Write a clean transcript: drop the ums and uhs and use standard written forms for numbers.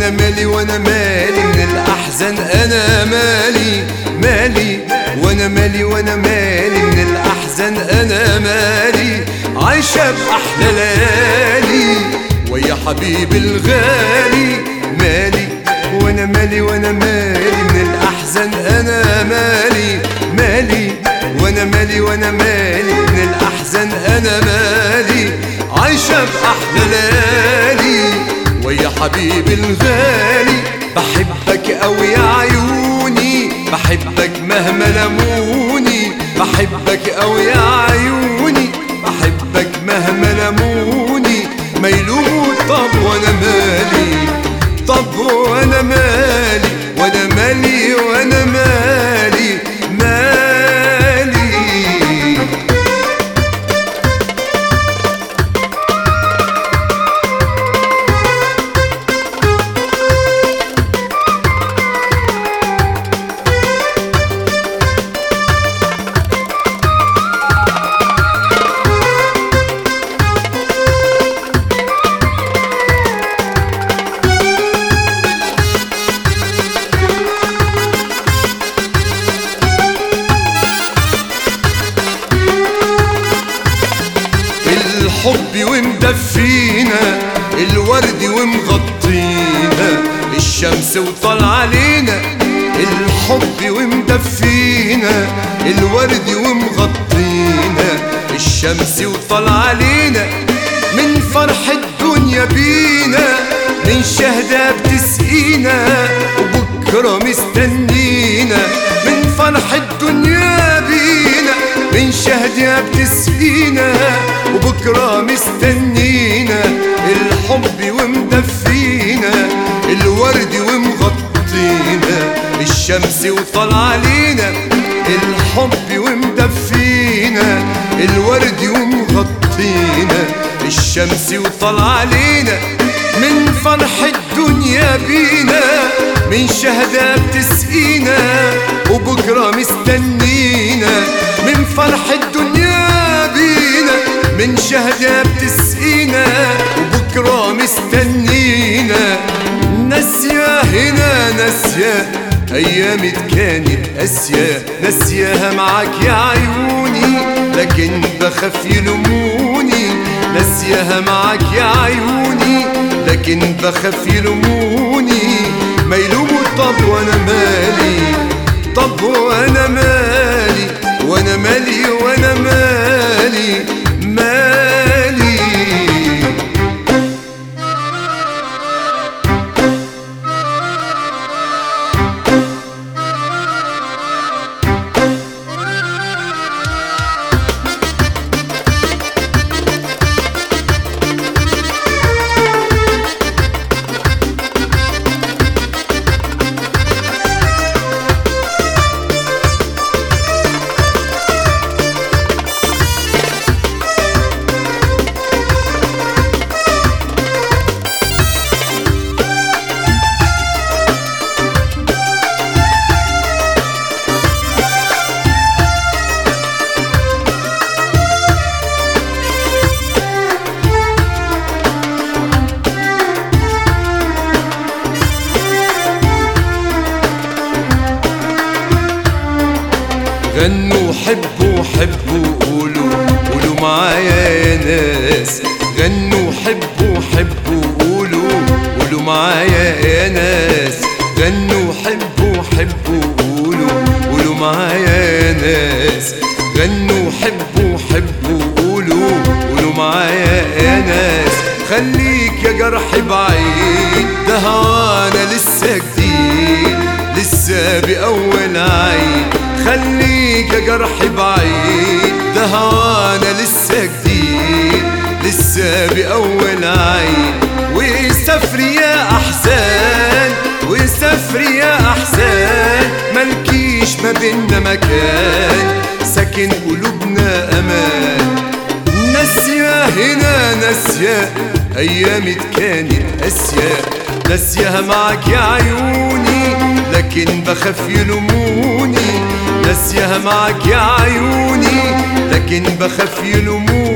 وانا مالي وانا مالي من الاحزان انا مالي مالي وانا مالي وانا مالي من الاحزان انا مالي عايشة باحلى ليالي ويا حبيبي الغالي مالي وانا مالي وانا مالي من الاحزان انا مالي مالي وانا مالي وانا مالي من الاحزان انا مالي عايشة باحلى ليالي ويا حبيبي الغالي بحبك قوي يا عيوني بحبك مهما لموني بحبك قوي يا عيوني بحبك مهما لموني ما يلوموا طب وانا مالي طب وانا مالي وانا مالي وانا مالي مالي الحب ومدفينا الورد ومغطينا الشمس وطال علينا الحب ومدفينا الورد ومغطينا الشمس وطال علينا من فرح الدنيا بينا من شهدة بتسقينا وبكرة مستنينا من فرح الدنيا بينا من شهدة بتسقينا وبكرة مستنينا الحب ومدفينا الورد ومغطينا الشمس وطال علينا الحب ومدفينا الورد ومغطينا الشمس وطال علينا من فرح الدنيا بينا من شهدة بتسقينا وبكرة مستنينا من فرح الدنيا بينا من شهدة بتسقينا وبكرة مستنينا ناسية هنا ناسية أيام كانت قاسية ناسياها معاك يا عيوني لكن بخاف يلوموني ناسياها معاك يا عيوني لكن بخاف يلوموني ما يلوموا طب وانا مالي طب وانا مالي وانا مالي وانا مالي مالي غنوا حبوا حبوا قولوا قولوا معايا يا ناس غنوا حبوا حبوا قولوا قولوا معايا يا ناس غنوا حبوا حبوا قولوا قولوا معايا يا ناس غنوا حبوا حبوا قولوا قولوا معايا يا ناس خليك يا جرح بعيد ده هوانا لسه جديد لسه بأول عين خليك يا جرح بعيد ده هوانا لسه جديد لسه بأول عين وسافري يا أحزان وسافري يا أحزان ملكيش ما بينا مكان ساكن قلوبنا أمان ناسية هنا ناسية أيام كانت قاسية ناسيها معاك يا عيوني لكن بخاف يلوموني ناسيها معاك يا عيوني لكن بخاف يلوموني